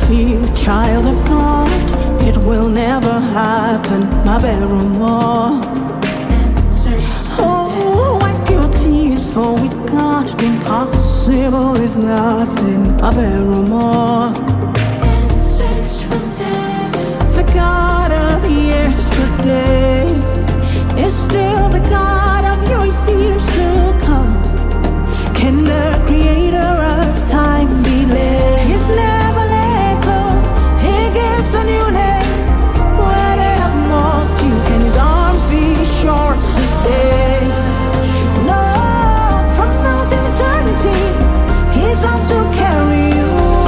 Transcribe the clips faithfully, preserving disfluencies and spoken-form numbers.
fear, child of God. It will never happen, my Barrymore. Oh, wipe your tears, for with God the impossible is nothing, my Barrymore. The God of yesterday is still the God of your years to come. Can the creator of time be led? He's never let go. He gives a new name where they have mocked you. Can his arms be short to save? No, from now till eternity, his arms will carry you.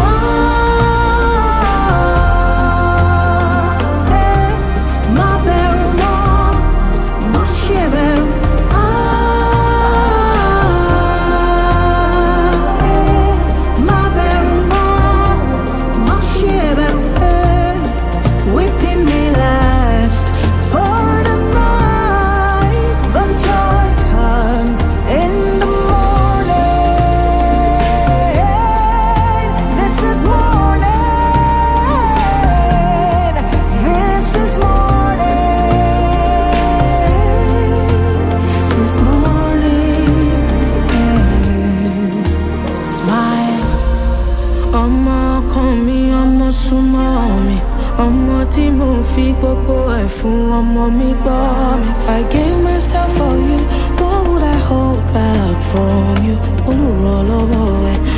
If I gave myself for you, what would I hold back from you?